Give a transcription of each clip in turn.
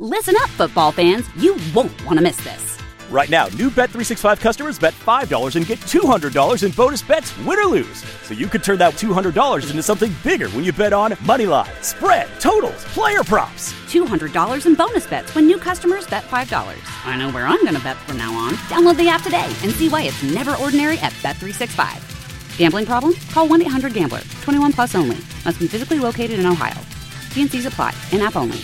Listen up, football fans. You won't want to miss this. Right now, new Bet365 customers bet $5 and get $200 in bonus bets, win or lose. So you could turn that $200 into something bigger when you bet on moneyline, spread, totals, player props. $200 in bonus bets when new customers bet $5. I know where I'm going to bet from now on. Download the app today and see why it's never ordinary at Bet365. Gambling problem? Call 1-800-GAMBLER. 21 plus only. Must be physically located in Ohio. T&Cs apply. In-app only.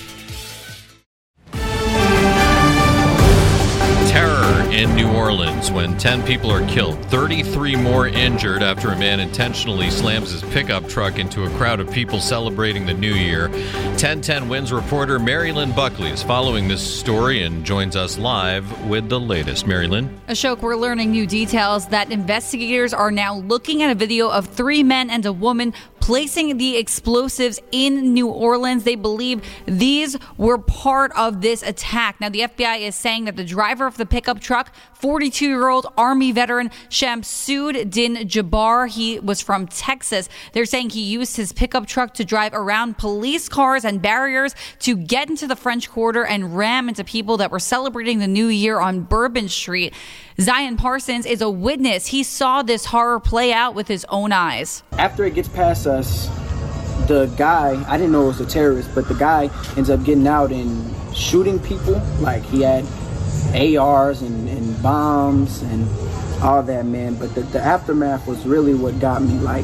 Terror in New Orleans when 10 people are killed, 33 more injured after a man intentionally slams his pickup truck into a crowd of people celebrating the new year. 1010 Wins reporter Mary Lynn Buckley is following this story and joins us live with the latest. Mary Lynn? Ashok, we're learning new details that investigators are now looking at a video of 3 men and a woman placing the explosives in New Orleans. They believe these were part of this attack. Now, the FBI is saying that the driver of the pickup truck, 42-year-old Army veteran Shamsud Din Jabbar, he was from Texas. They're saying he used his pickup truck to drive around police cars and barriers to get into the French Quarter and ram into people that were celebrating the new year on Bourbon Street. Zion Parsons is a witness. He saw this horror play out with his own eyes. After it gets past us, the guy, I didn't know it was a terrorist, but the guy ends up getting out and shooting people. Like, he had ARs and bombs and all that, man. But the aftermath was really what got me, like,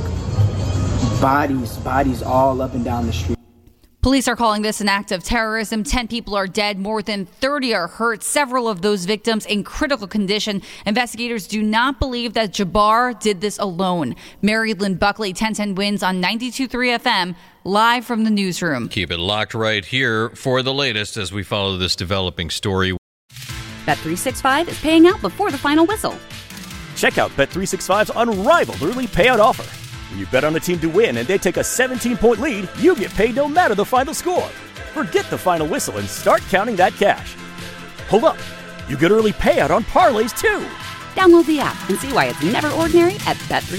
bodies all up and down the street. Police are calling this an act of terrorism. 10 people are dead. More than 30 are hurt. Several of those victims in critical condition. Investigators do not believe that Jabbar did this alone. Mary Lynn Buckley, 1010 Wins on 92.3 FM, live from the newsroom. Keep it locked right here for the latest as we follow this developing story. Bet365 is paying out before the final whistle. Check out Bet365's unrivaled early payout offer. When you bet on a team to win and they take a 17-point lead, you get paid no matter the final score. Forget the final whistle and start counting that cash. Hold up. You get early payout on parlays, too. Download the app and see why it's never ordinary at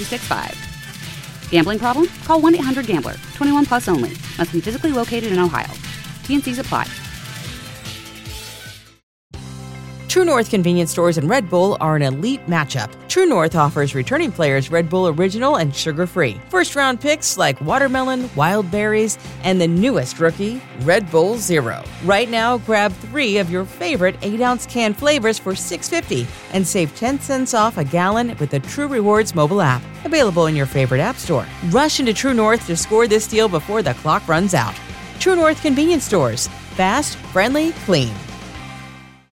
Bet365. Gambling problem? Call 1-800-GAMBLER. 21 plus only. Must be physically located in Ohio. T&Cs apply. True North convenience stores and Red Bull are an elite matchup. True North offers returning players Red Bull Original and sugar-free. First-round picks like watermelon, wild berries, and the newest rookie, Red Bull Zero. Right now, grab 3 of your favorite 8-ounce can flavors for $6.50 and save 10 cents off a gallon with the True Rewards mobile app. Available in your favorite app store. Rush into True North to score this deal before the clock runs out. True North convenience stores. Fast, friendly, clean.